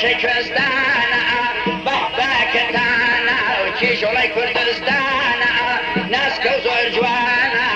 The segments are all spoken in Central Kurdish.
شكستانا بحباكتانا وكيجولي كردستانا ناس كوزور جوانا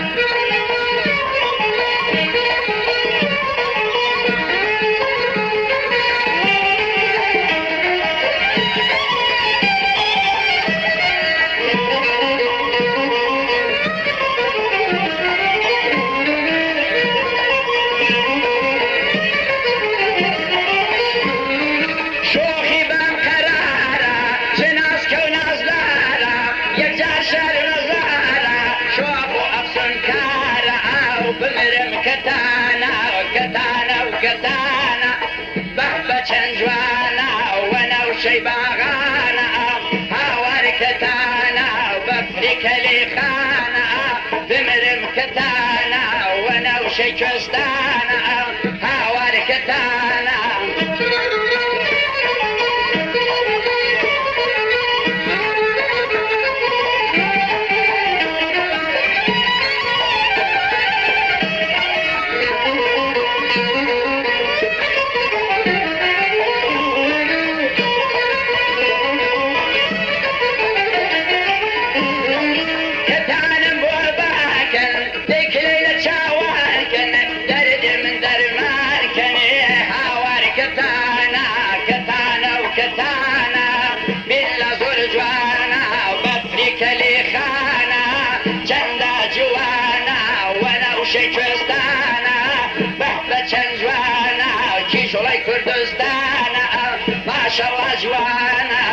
بمرم كتانا وكتانا وكتانا بحبة جوانا وانا وشي باغانا هاوار كتانا وبفريك لي خانا بمرم كتانا وانا وشي كستانا هاوار كتانا كتانا بلا زور جوانا وبفريك لي خانا جندا جوانا وانا وشي كستانا بحبة جوانا كيجولي كردستانا ما شاء الله جوانا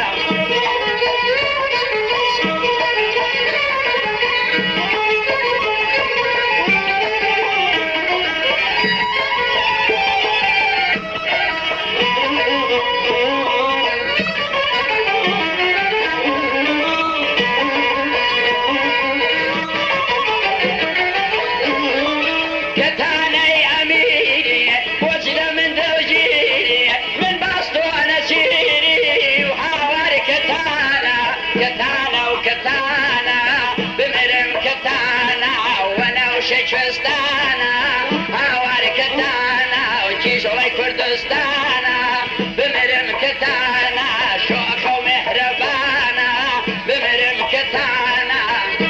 كتانا وكتانا بمرم كتانا وانا وشي كستانا هاوار كتانا وكيجولي كردستانا بمرم كتانا شوخة ومهربانا بمرم كتانا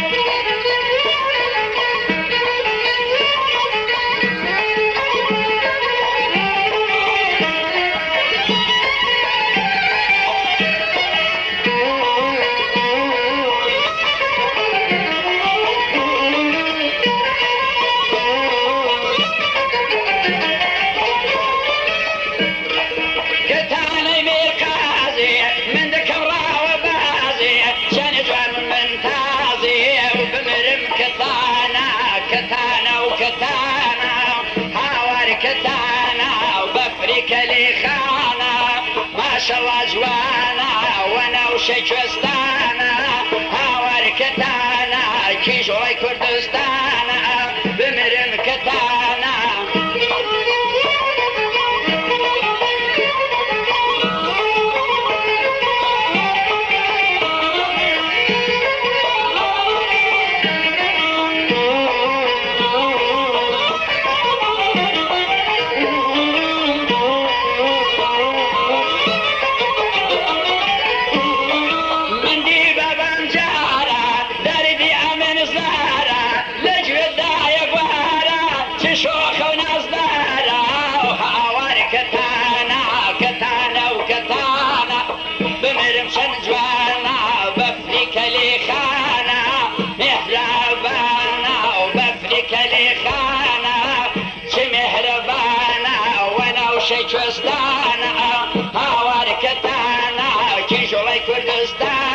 كتانا وكتانا هاوار كتانا وبفريك لي خانا ما شاء الله جوانا وانا وشي كستانا هاوار كتانا كيجولي كردستانا بمرم كتانا شي كستانا هاوار كتانا كيجولي كردستانا